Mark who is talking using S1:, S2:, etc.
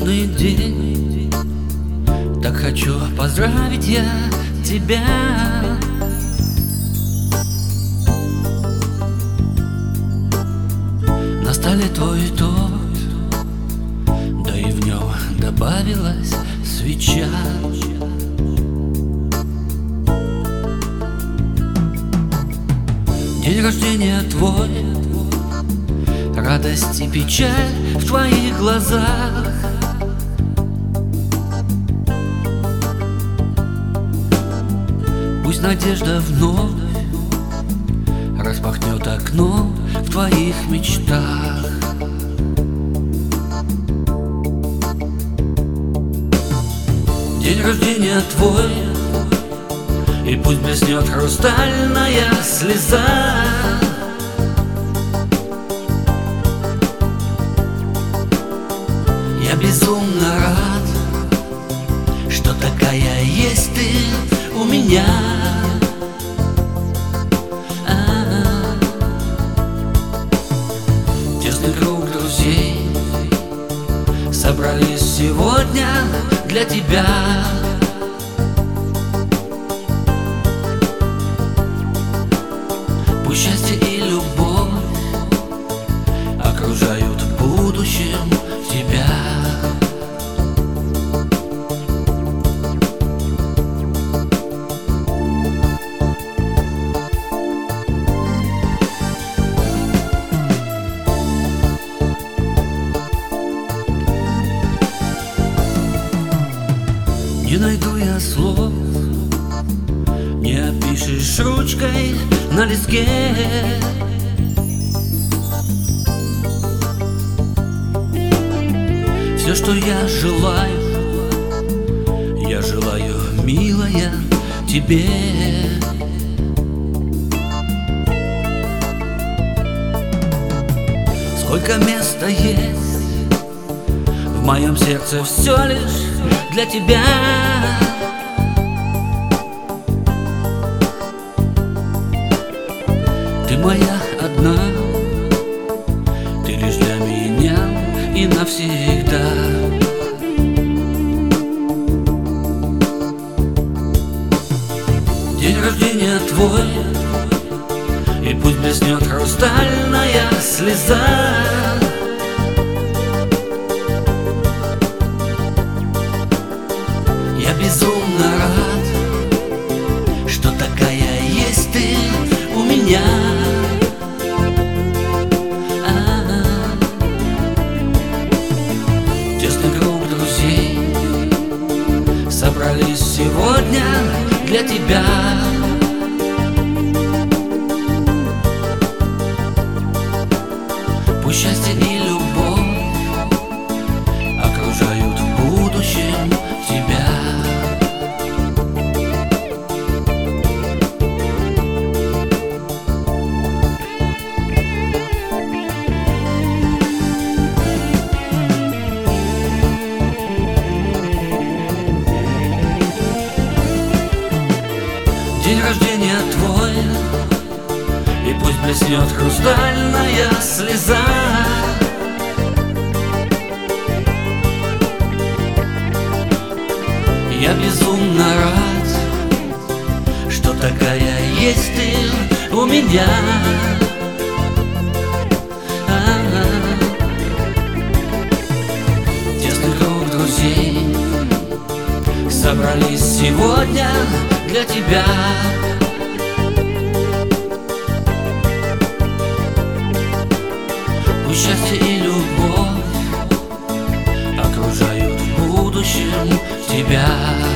S1: трудный день, так хочу поздравить я тебя. На столе твой торт, да и в нем добавилась свеча. День рождения твой, радость и печаль в твоих глазах. Пусть надежда вновь распахнет окно в твоих мечтах. День рождения твой, и пусть блеснет хрустальная слеза. Я безумно рад, что такая есть ты у меня. Тесный круг друзей собрались сегодня для тебя. Пусть счастье и любовь окружают в будущем тебя. Не найду я слов, не опишешь ручкой на листке. Все, что я желаю, милая, тебе. Сколько места есть в моем сердце, все лишь для тебя. Ты моя одна, ты лишь для меня и навсегда. День рождения твой, и пусть блеснет хрустальная слеза. Я безумно рад, что такая есть ты у меня. Тесный круг друзей собрались сегодня для тебя. Пусть счастье и любовь окружают в будущем тебя. День рождения твой, и пусть блеснет хрустальная слеза. Я безумно рад, что такая есть ты у меня. Тесный круг друзей собрались сегодня для тебя. Пусть счастье и любовь окружают в будущем тебя.